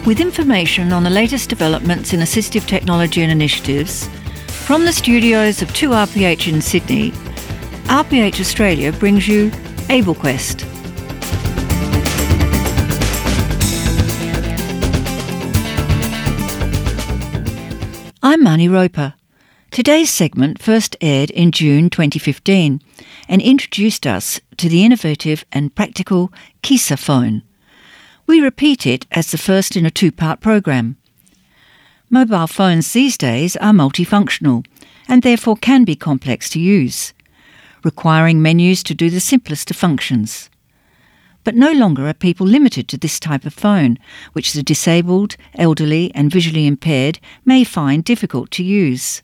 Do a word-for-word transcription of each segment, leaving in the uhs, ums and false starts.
with information on the latest developments in assistive technology and initiatives. From the studios of two R P H in Sydney, R P H Australia brings you AbleQuest. I'm Marnie Roper. Today's segment first aired in June twenty fifteen and introduced us to the innovative and practical Kisa phone. We repeat it as the first in a two-part program. Mobile phones these days are multifunctional and therefore can be complex to use, requiring menus to do the simplest of functions. But no longer are people limited to this type of phone, which the disabled, elderly and visually impaired may find difficult to use.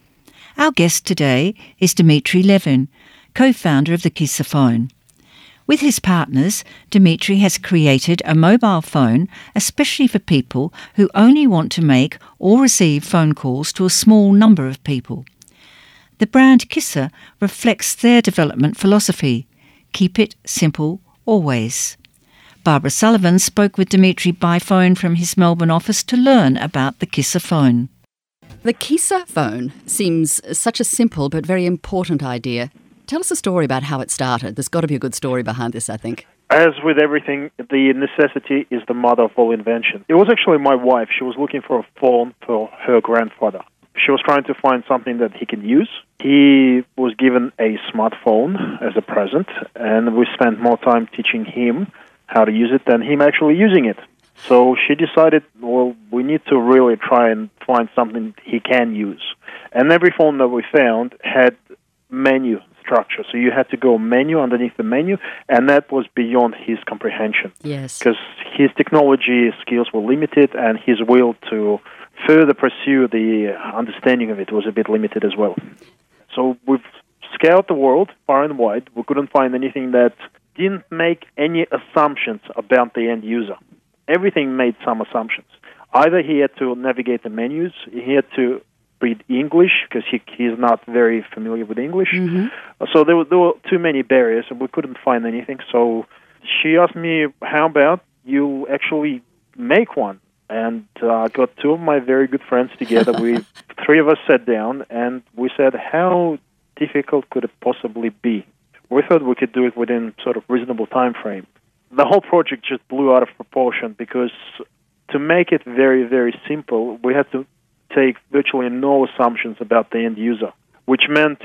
Our guest today is Dimitri Levin, co-founder of the Kisa phone. With his partners, Dimitri has created a mobile phone especially for people who only want to make or receive phone calls to a small number of people. The brand Kisa reflects their development philosophy: keep it simple always. Barbara Sullivan spoke with Dimitri by phone from his Melbourne office to learn about the Kisa phone. The Kisa phone seems such a simple but very important idea. Tell us a story about how it started. There's got to be a good story behind this, I think. As with everything, the necessity is the mother of all invention. It was actually my wife. She was looking for a phone for her grandfather. She was trying to find something that he could use. He was given a smartphone as a present, and we spent more time teaching him how to use it than him actually using it. So she decided, well, we need to really try and find something he can use. And every phone that we found had menu structure. So you had to go menu underneath the menu, and that was beyond his comprehension. Yes. Because his technology skills were limited, and his will to further pursue the understanding of it was a bit limited as well. So we've scoured the world far and wide. We couldn't find anything that didn't make any assumptions about the end user. Everything made some assumptions. Either he had to navigate the menus, he had to read English, because he he's not very familiar with English. Mm-hmm. So there were, there were too many barriers, and we couldn't find anything. So she asked me, how about you actually make one? And I uh, got two of my very good friends together. We three of us sat down, and we said, how difficult could it possibly be? We thought we could do it within sort of reasonable time frame. The whole project just blew out of proportion, because to make it very, very simple, we had to take virtually no assumptions about the end user, which meant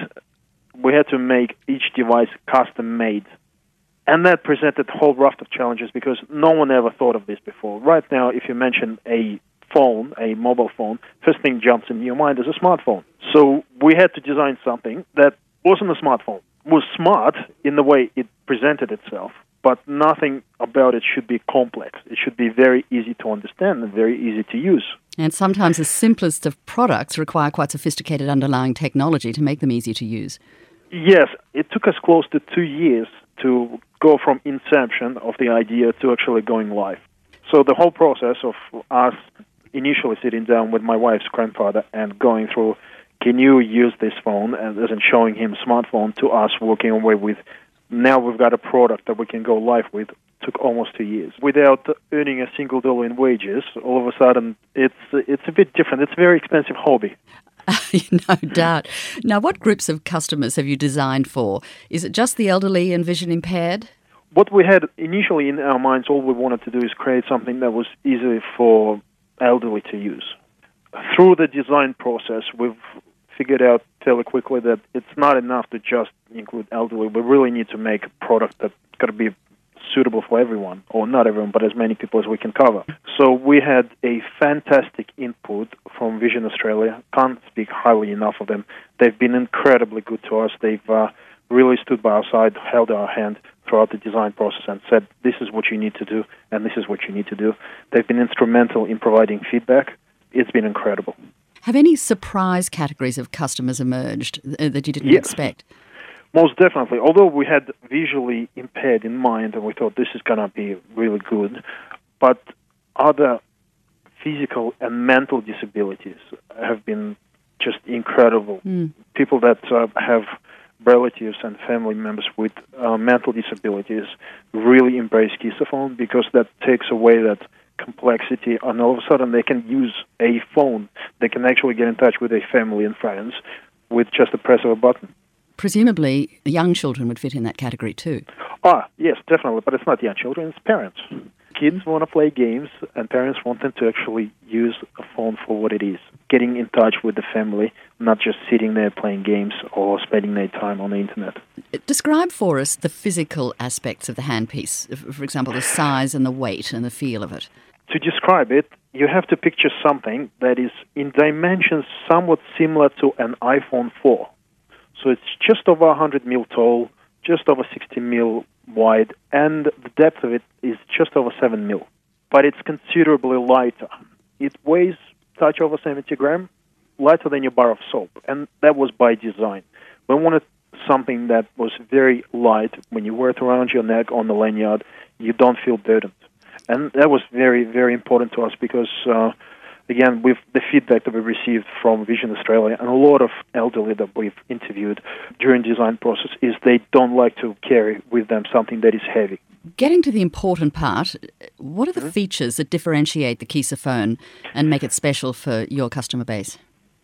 we had to make each device custom-made. And that presented a whole raft of challenges, because no one ever thought of this before. Right now, if you mention a phone, a mobile phone, first thing jumps in your mind is a smartphone. So we had to design something that wasn't a smartphone. It was smart in the way it presented itself, but nothing about it should be complex. It should be very easy to understand and very easy to use. And sometimes the simplest of products require quite sophisticated underlying technology to make them easy to use. Yes, it took us close to two years to go from inception of the idea to actually going live. So the whole process of us initially sitting down with my wife's grandfather and going through, can you use this phone, and then showing him a smartphone, to us walking away with, now we've got a product that we can go live with, took almost two years. Without earning a single dollar in wages, all of a sudden it's it's a bit different. It's a very expensive hobby. No doubt. Now, what groups of customers have you designed for? Is it just the elderly and vision impaired? What we had initially in our minds, all we wanted to do is create something that was easy for elderly to use. Through the design process, we've figured out fairly quickly that it's not enough to just include elderly. We really need to make a product that's got to be suitable for everyone, or not everyone, but as many people as we can cover. So we had a fantastic input from Vision Australia. Can't speak highly enough of them. They've been incredibly good to us. They've uh, really stood by our side, held our hand throughout the design process, and said, this is what you need to do, and this is what you need to do. They've been instrumental in providing feedback. It's been incredible. Have any surprise categories of customers emerged that you didn't yes. expect? Most definitely. Although we had visually impaired in mind, and we thought this is going to be really good, but other physical and mental disabilities have been just incredible. Mm. People that uh, have relatives and family members with uh, mental disabilities really embrace Kisa phone, because that takes away that complexity, and all of a sudden they can use a phone. They can actually get in touch with their family and friends with just the press of a button. Presumably, young children would fit in that category too. Ah, yes, definitely, but it's not young children, it's parents. Kids want to play games, and parents want them to actually use a phone for what it is, getting in touch with the family, not just sitting there playing games or spending their time on the internet. Describe for us the physical aspects of the handpiece, for example, the size and the weight and the feel of it. To describe it, you have to picture something that is in dimensions somewhat similar to an iPhone four. So it's just over one hundred mil tall, just over sixty mil wide, and the depth of it is just over seven mil. But it's considerably lighter. It weighs touch over seventy grams, lighter than your bar of soap, and that was by design. We wanted something that was very light. When you wear it around your neck on the lanyard, you don't feel burdened. And that was very, very important to us because, uh, again, with the feedback that we received from Vision Australia and a lot of elderly that we've interviewed during the design process is they don't like to carry with them something that is heavy. Getting to the important part, what are the Mm-hmm. features that differentiate the Kisa phone and make it special for your customer base?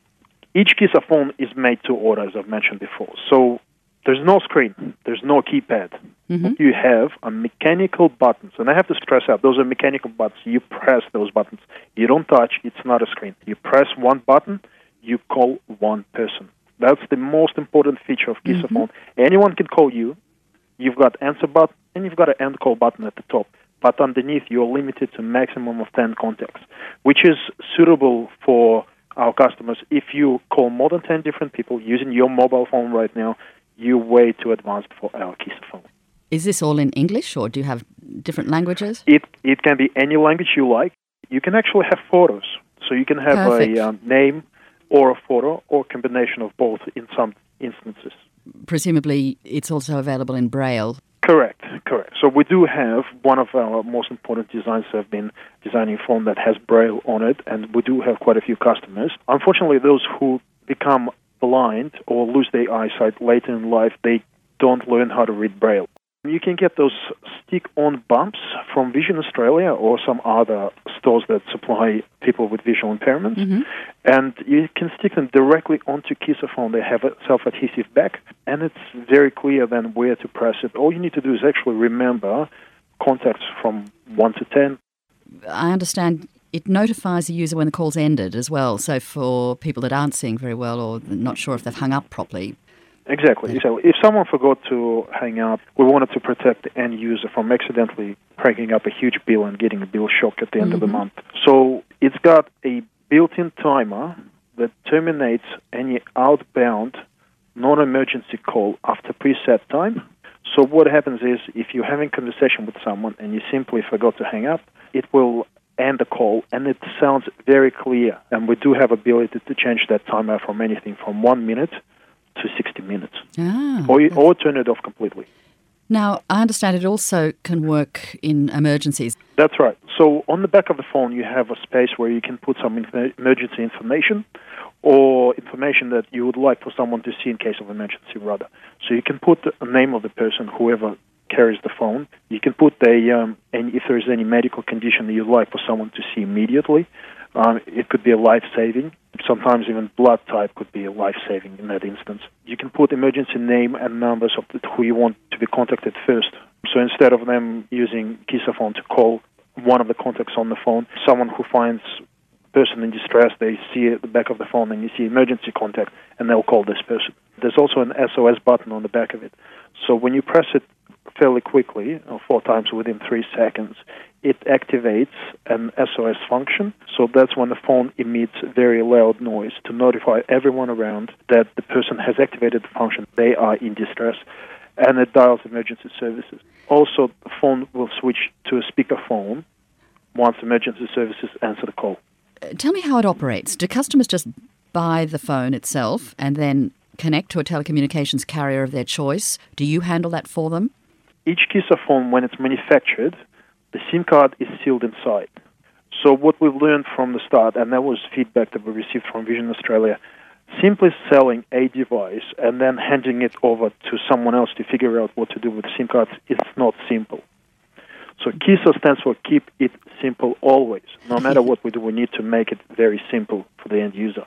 Each Kisa phone is made to order, as I've mentioned before. So there's no screen, there's no keypad. Mm-hmm. What you have are mechanical buttons, and I have to stress out, those are mechanical buttons. You press those buttons. You don't touch, it's not a screen. You press one button, you call one person. That's the most important feature of Kisa Mm-hmm. phone. Anyone can call you. You've got answer button, and you've got an end call button at the top. But underneath, you're limited to a maximum of ten contacts, which is suitable for our customers. If you call more than ten different people using your mobile phone right now, you're way too advanced for our Kisa phone. Is this all in English or do you have different languages? It it can be any language you like. You can actually have photos. So you can have Perfect. a um, name or a photo or a combination of both in some instances. Presumably it's also available in Braille. Correct, correct. So we do have one of our most important designs have been designing a phone that has Braille on it, and we do have quite a few customers. Unfortunately, those who become blind or lose their eyesight later in life, they don't learn how to read Braille. You can get those stick-on bumps from Vision Australia or some other stores that supply people with visual impairments, Mm-hmm. and you can stick them directly onto Kisa phone. They have a self-adhesive back, and it's very clear then where to press it. All you need to do is actually remember contacts from one to ten. I understand it notifies the user when the call's ended as well, so for people that aren't seeing very well or not sure if they've hung up properly. Exactly. So if someone forgot to hang up, we wanted to protect the end user from accidentally pranking up a huge bill and getting a bill shock at the end of the Mm-hmm. month. So it's got a built-in timer that terminates any outbound non-emergency call after preset time. So what happens is if you're having a conversation with someone and you simply forgot to hang up, it will end the call, and it sounds very clear. And we do have ability to change that timer from anything from one minute to sixty minutes, Ah, or, you, or turn it off completely. Now, I understand it also can work in emergencies. That's right. So on the back of the phone, you have a space where you can put some inf- emergency information or information that you would like for someone to see in case of emergency, rather. So you can put the name of the person, whoever carries the phone. You can put the, um, and if there is any medical condition that you'd like for someone to see immediately. Um, it could be a life-saving. Sometimes even blood type could be a life-saving in that instance. You can put emergency name and numbers of the, who you want to be contacted first. So instead of them using Kisa phone to call one of the contacts on the phone, someone who finds a person in distress, they see at the back of the phone and you see emergency contact, and they'll call this person. There's also an S O S button on the back of it. So when you press it fairly quickly, or four times within three seconds, it activates an S O S function. So that's when the phone emits very loud noise to notify everyone around that the person has activated the function, they are in distress, and it dials emergency services. Also, the phone will switch to a speakerphone once emergency services answer the call. Uh, Tell me how it operates. Do customers just buy the phone itself and then connect to a telecommunications carrier of their choice? Do you handle that for them? Each Kisa phone, when it's manufactured, the SIM card is sealed inside. So what we've learned from the start, and that was feedback that we received from Vision Australia, simply selling a device and then handing it over to someone else to figure out what to do with the SIM cards is not simple. So KISA stands for Keep It Simple Always. No matter what we do, we need to make it very simple for the end user.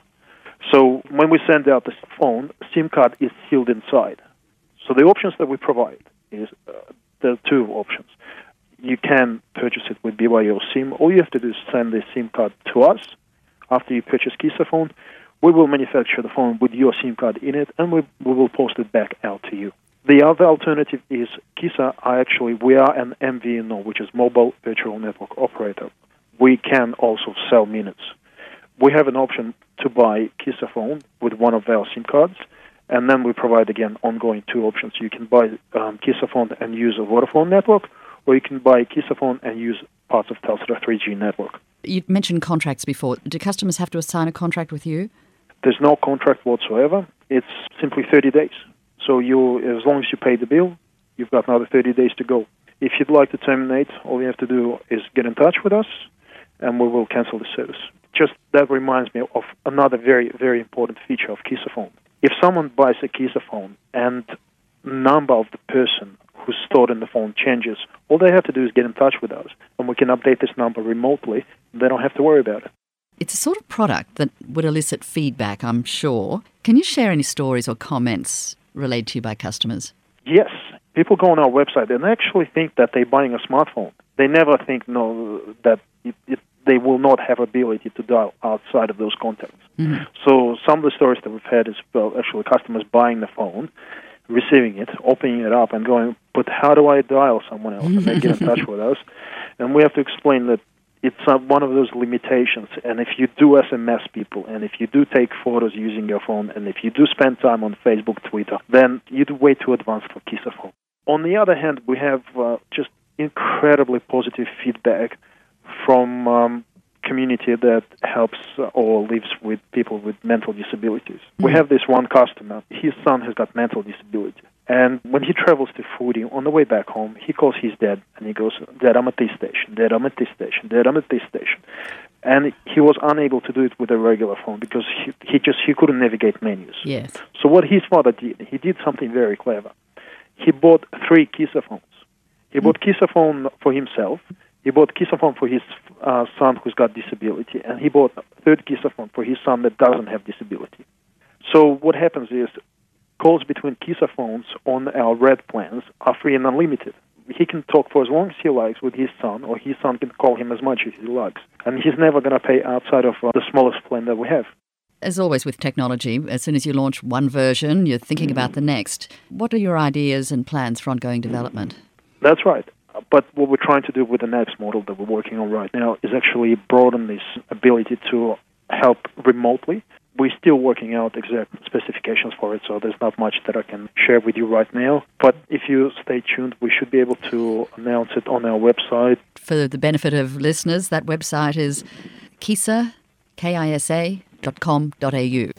So when we send out the phone, SIM card is sealed inside. So the options that we provide is uh, there are two options. You can purchase it with B Y O SIM. All you have to do is send the SIM card to us. After you purchase KISA phone, we will manufacture the phone with your SIM card in it, and we, we will post it back out to you. The other alternative is KISA are actually, we are an M V N O, which is Mobile Virtual Network Operator. We can also sell minutes. We have an option to buy KISA phone with one of our SIM cards, and then we provide, again, ongoing two options. You can buy um, KISA phone and use a Vodafone network, or you can buy KISA phone and use parts of Telstra three G network. You mentioned contracts before. Do customers have to sign a contract with you? There's no contract whatsoever. It's simply thirty days. So you, as long as you pay the bill, you've got another thirty days to go. If you'd like to terminate, all you have to do is get in touch with us, and we will cancel the service. Just that reminds me of another very, very important feature of KISA phone. If someone buys a KISA phone and number of the person who's stored in the phone changes, all they have to do is get in touch with us, and we can update this number remotely. They don't have to worry about it. It's a sort of product that would elicit feedback, I'm sure. Can you share any stories or comments relayed to you by customers? Yes. People go on our website and actually think that they're buying a smartphone. They never think no that it, it, they will not have ability to dial outside of those contacts. Mm-hmm. So some of the stories that we've had is, well, actually customers buying the phone, receiving it, opening it up and going, but how do I dial someone else? And they get in touch with us. And we have to explain that it's uh, one of those limitations. And if you do S M S people, and if you do take photos using your phone, and if you do spend time on Facebook, Twitter, then you're way too advanced for KISA phone. On the other hand, we have uh, just incredibly positive feedback from um, community that helps uh, or lives with people with mental disabilities. Mm-hmm. We have this one customer. His son has got mental disability. And when he travels to Fudi, on the way back home, he calls his dad, and he goes, Dad, I'm at this station. Dad, I'm at this station. Dad, I'm at this station. And he was unable to do it with a regular phone because he, he just he couldn't navigate menus. Yes. So what his father did, he did something very clever. He bought three KISA phones. He bought mm. KISA phone for himself. He bought KISA phone for his uh, son who's got disability, and he bought a third KISA phone for his son that doesn't have disability. So what happens is calls between KISA phones on our red plans are free and unlimited. He can talk for as long as he likes with his son, or his son can call him as much as he likes. And he's never going to pay outside of uh, the smallest plan that we have. As always with technology, as soon as you launch one version, you're thinking about the next. What are your ideas and plans for ongoing development? That's right. But what we're trying to do with the next model that we're working on right now is actually broaden this ability to help remotely. We're still working out exact specifications for it, so there's not much that I can share with you right now. But if you stay tuned, we should be able to announce it on our website. For the benefit of listeners, that website is kisa, K I S A, dot com dot a u.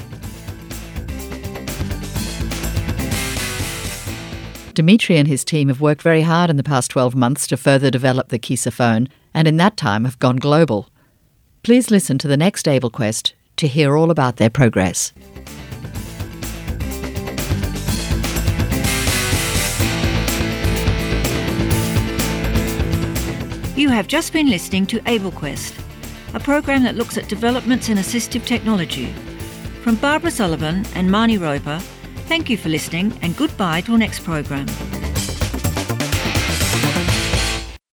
Dimitri and his team have worked very hard in the past twelve months to further develop the KISA phone, and in that time have gone global. Please listen to the next AbleQuest to hear all about their progress. You have just been listening to AbleQuest, a program that looks at developments in assistive technology. From Barbara Sullivan and Marnie Roper, thank you for listening, and goodbye till next program.